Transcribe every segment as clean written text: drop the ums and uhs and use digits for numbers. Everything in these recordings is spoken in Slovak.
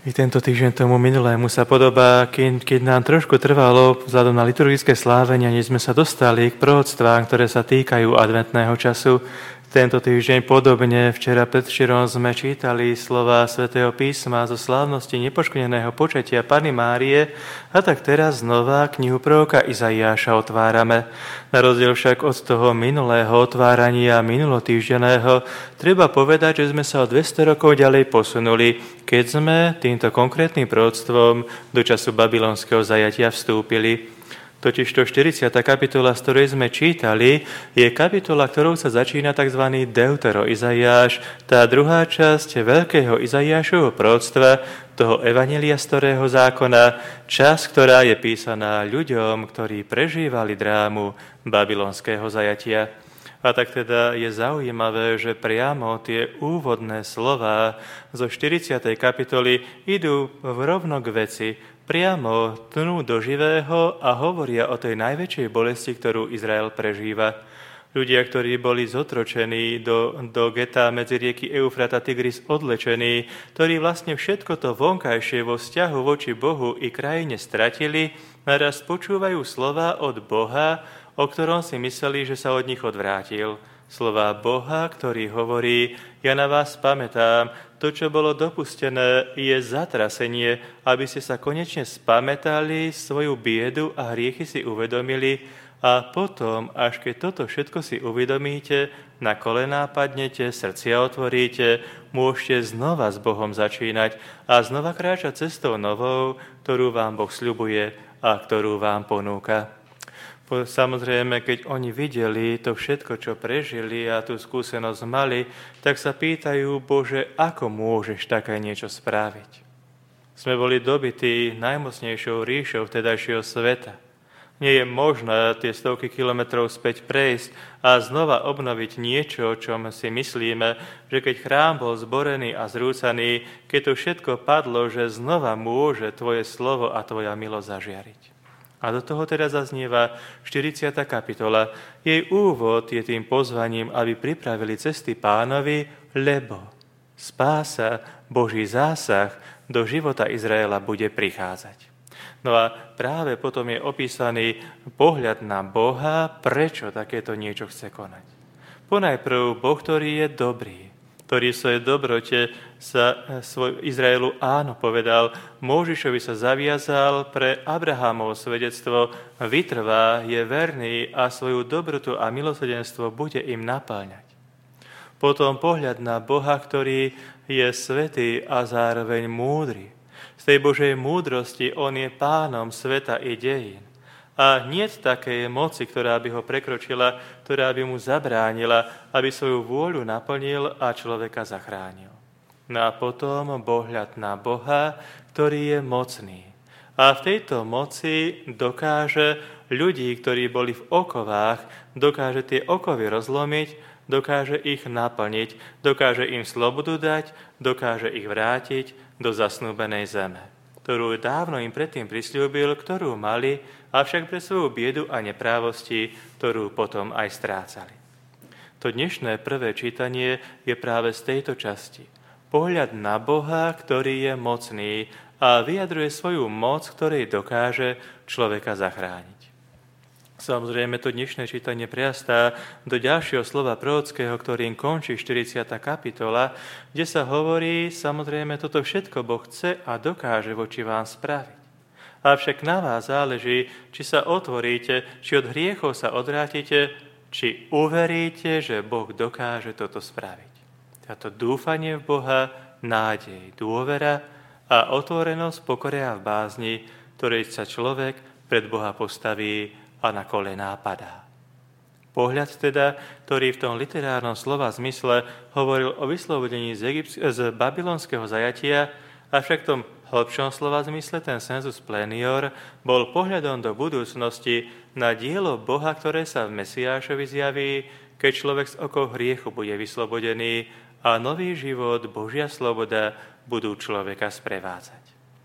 I tento týždeň tomu minulému sa podobá, keď nám trošku trvalo vzhľadom na liturgické slávenia, než sme sa dostali k proroctvám, ktoré sa týkajú adventného času. Tento týždeň podobne včera predvčerom sme čítali slova svätého písma zo slávnosti nepoškvrneného počatia Panny Márie a tak teraz znova knihu proroka Izaiáša otvárame. Na rozdiel však od toho minulého otvárania minulotýždenného treba povedať, že sme sa o 200 rokov ďalej posunuli, keď sme týmto konkrétnym proroctvom do času babylonského zajatia vstúpili. Totižto 40. kapitola, z ktorej sme čítali, je kapitola, ktorou sa začína tzv. Deutero Izaiáš, tá druhá časť veľkého Izaiášovho proroctva, toho evanjelia starého zákona, časť, ktorá je písaná ľuďom, ktorí prežívali drámu babylonského zajatia. A tak teda je zaujímavé, že priamo tie úvodné slová zo 40. kapitoly idú rovno k veci, priamo tnú do živého a hovoria o tej najväčšej bolesti, ktorú Izrael prežíva. Ľudia, ktorí boli zotročení do geta medzi rieky Eufrat a Tigris odlečení, ktorí vlastne všetko to vonkajšie vo vzťahu voči Bohu i krajine stratili, naraz počúvajú slova od Boha, o ktorom si mysleli, že sa od nich odvrátil. Slová Boha, ktorý hovorí: ja na vás pamätám, to, čo bolo dopustené, je zatrasenie, aby ste sa konečne spamätali, svoju biedu a hriechy si uvedomili a potom, až keď toto všetko si uvedomíte, na kolená padnete, srdcia otvoríte, môžete znova s Bohom začínať a znova kráčať cestou novou, ktorú vám Boh sľubuje a ktorú vám ponúka. Samozrejme, keď oni videli to všetko, čo prežili a tú skúsenosť mali, tak sa pýtajú: Bože, ako môžeš také niečo spraviť? Sme boli dobití najmocnejšou ríšou vtedajšieho sveta. Nie je možné tie stovky kilometrov späť prejsť a znova obnoviť niečo, o čom si myslíme, že keď chrám bol zborený a zrúcaný, keď to všetko padlo, že znova môže tvoje slovo a tvoja milosť zažiariť. A do toho teda zaznieva 40. kapitola. Jej úvod je tým pozvaním, aby pripravili cesty Pánovi, lebo spása, Boží zásah do života Izraela bude prichádzať. No a práve potom je opísaný pohľad na Boha, prečo takéto niečo chce konať. Ponajprv Boh, ktorý je dobrý, ktorý v svojej dobrote sa Izraelu áno povedal, Mojžišovi sa zaviazal pre Abrahámovo svedectvo, vytrvá, je verný a svoju dobrotu a milosrdenstvo bude im naplňať. Potom pohľad na Boha, ktorý je svätý a zároveň múdry. Z tej Božej múdrosti on je pánom sveta i dejín. A niet takej moci, ktorá by ho prekročila, ktorá by mu zabránila, aby svoju vôľu naplnil a človeka zachránil. No a potom pohľad na Boha, ktorý je mocný. A v tejto moci dokáže ľudí, ktorí boli v okovách, dokáže tie okovy rozlomiť, dokáže ich naplniť, dokáže im slobodu dať, dokáže ich vrátiť do zasnúbenej zeme, ktorú dávno im predtým prisľúbil, ktorú mali, avšak pre svoju biedu a neprávosti, ktorú potom aj strácali. To dnešné prvé čítanie je práve z tejto časti. Pohľad na Boha, ktorý je mocný a vyjadruje svoju moc, ktorej dokáže človeka zachrániť. Samozrejme, to dnešné čítanie priastá do ďalšieho slova prorockého, ktorým končí 40. kapitola, kde sa hovorí, samozrejme, toto všetko Boh chce a dokáže voči vám spraviť. Avšak na vás záleží, či sa otvoríte, či od hriechov sa odvrátite, či uveríte, že Boh dokáže toto spraviť. Táto dúfanie v Boha, nádej, dôvera a otvorenosť pokore a v bázni, ktorej sa človek pred Boha postaví a na kolená padá. Pohľad teda, ktorý v tom literárnom slova zmysle hovoril o vyslobodení z babylonského zajatia, avšak v tom hĺbšom slova zmysle, ten sensus plenior, bol pohľadom do budúcnosti na dielo Boha, ktoré sa v Mesiášovi zjaví, keď človek z okov hriechu bude vyslobodený a nový život, Božia sloboda budú človeka sprevádzať.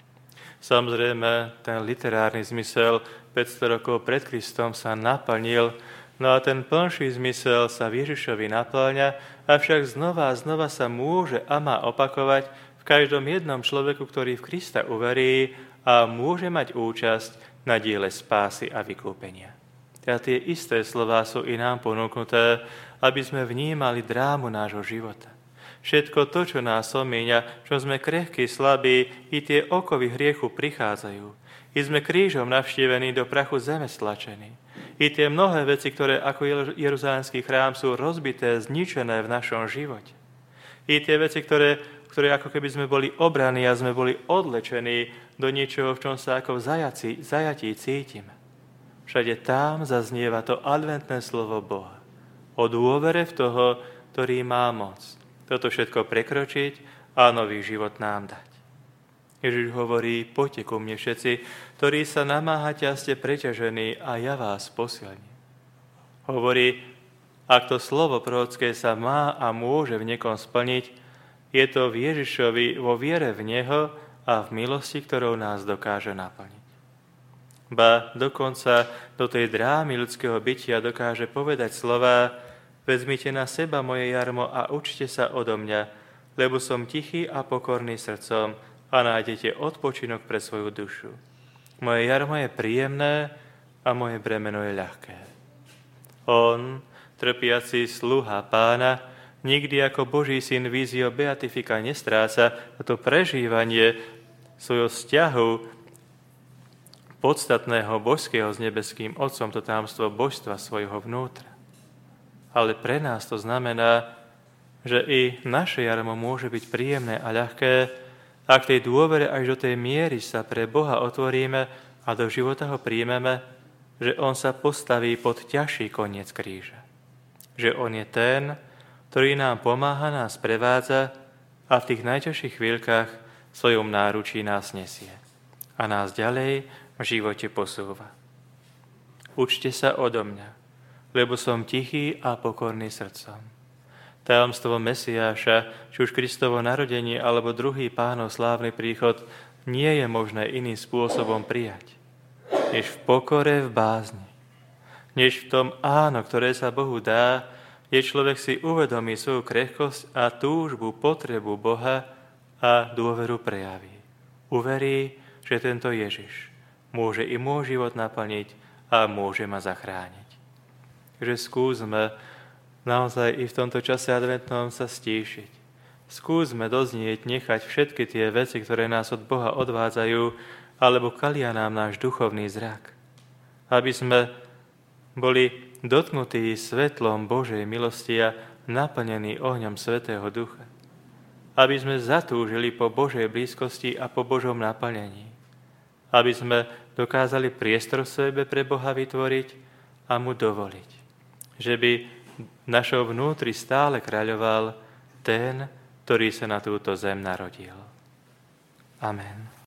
Samozrejme, ten literárny zmysel 500 rokov pred Kristom sa naplnil, no a ten plnší zmysel sa v Ježišovi naplňa, avšak znova a znova sa môže a má opakovať v každom jednom človeku, ktorý v Krista uverí a môže mať účasť na diele spásy a vykúpenia. A tie isté slová sú i nám ponúknuté, aby sme vnímali drámu nášho života. Všetko to, čo nás omíňa, čo sme krehkí, slabí, i tie okovy hriechu prichádzajú. I sme krížom navštívení, do prachu zeme stlačení. I tie mnohé veci, ktoré ako Jeruzalemský chrám sú rozbité, zničené v našom živote. I tie veci, ktoré ako keby sme boli obraní a sme boli odlečení do niečoho, v čom sa ako v zajatí cítime. Všade tam zaznieva to adventné slovo Boha. O dôvere v toho, ktorý má moc toto všetko prekročiť a nový život nám dať. Ježiš hovorí, poďte ku mne všetci, ktorí sa namáhate a ste preťažení, a ja vás posilním. Hovorí, ak to slovo prorocké sa má a môže v niekom splniť, je to v Ježišovi, vo viere v Neho a v milosti, ktorou nás dokáže naplniť. Ba dokonca do tej drámy ľudského bytia dokáže povedať slová: vezmite na seba moje jarmo a učte sa odo mňa, lebo som tichý a pokorný srdcom a nájdete odpočinok pre svoju dušu. Moje jarmo je príjemné a moje bremeno je ľahké. On, trpiaci sluha Pána, nikdy ako Boží syn víziu beatifika nestráca a to prežívanie svojho vzťahu podstatného božského s nebeským Otcom, to tajomstvo božstva svojho vnútra. Ale pre nás to znamená, že i naše jarmo môže byť príjemné a ľahké, ak tej dôvere až do tej miery sa pre Boha otvoríme a do života ho príjmeme, že on sa postaví pod ťažší koniec kríža. Že on je ten, ktorý nám pomáha, nás prevádza a v tých najťažších chvíľkach v svojom náručí nás nesie a nás ďalej v živote posúva. Učte sa odo mňa, lebo som tichý a pokorný srdcom. Tajomstvo Mesiáša, či už Kristovo narodenie alebo druhý Pánov slávny príchod, nie je možné iným spôsobom prijať, než v pokore, v bázni. Než v tom áno, ktoré sa Bohu dá, kde človek si uvedomí svoju krehkosť a túžbu, potrebu Boha a dôveru prejaví. Uverí, že tento Ježiš môže i môj život naplniť a môže ma zachrániť. Takže skúsme naozaj i v tomto čase adventnom sa stíšiť. Skúsme doznieť, nechať všetky tie veci, ktoré nás od Boha odvádzajú, alebo kalia nám náš duchovný zrak. Aby sme boli dotknutí svetlom Božej milosti a naplnení ohňom Svätého Ducha. Aby sme zatúžili po Božej blízkosti a po Božom naplnení. Aby sme dokázali priestor v sebe pre Boha vytvoriť a mu dovoliť, že by v našom vnútri stále kráľoval ten, ktorý sa na túto zem narodil. Amen.